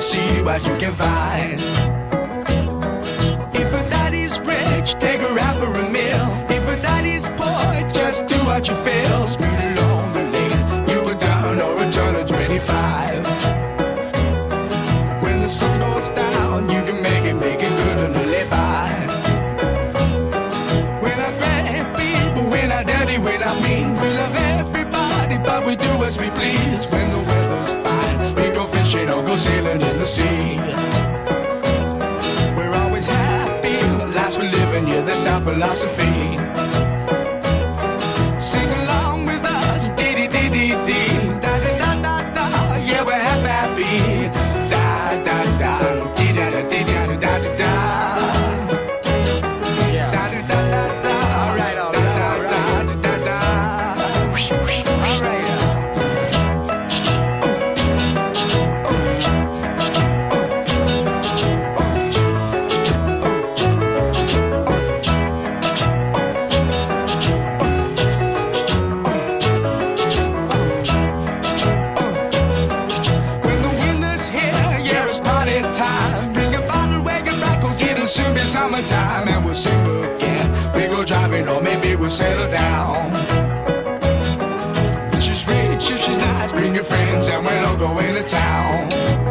see what you can find. If a daddy's rich, take her out for a meal. If a daddy's poor, just do what you feel. Speed along the lane, you go down or a turn of 25. When the sun goes down, you can make it good and live by. When I grab people, when I dirty, when I mean, we love everybody, but we do as we please. When the weather's fine, we go fishing or go sailing in the sea. We're always happy, life's for living, yeah, that's our philosophy. Sing along with us, dee-dee-dee-dee-dee, da-da-da-da-da, yeah, we're happy, da-da-da, dee-da-da-dee-da-da-da-da. Soon be summertime and we'll sing again. We go driving or maybe we'll settle down. If she's rich, if she's nice, bring your friends and we'll all go into town.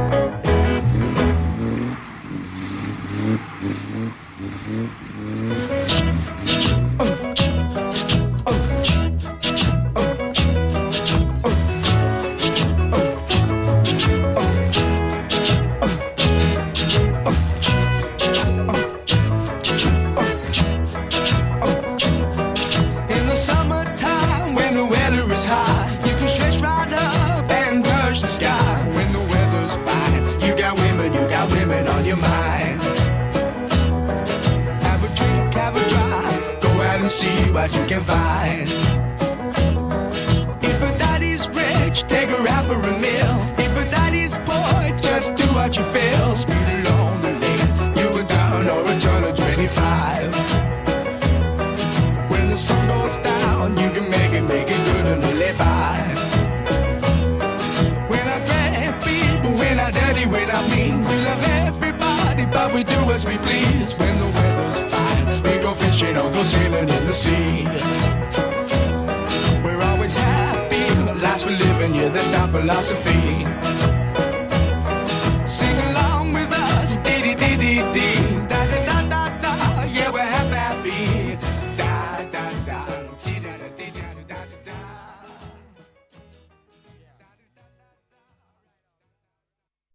Women on your mind. Have a drink, have a drive, go out and see what you can find. If a daddy's rich, take her out for a meal. If a daddy's poor, just do what you feel. Speed along the lane, you go down or a turn of 25. When the sun goes down, you can make it good and live by. When I grab people, when I dirty, when I mean, we love everybody, but we do as we please. When the weather's fine, we go fishing or go sailing in the sea. We're always happy, life's for living, yeah, that's our philosophy.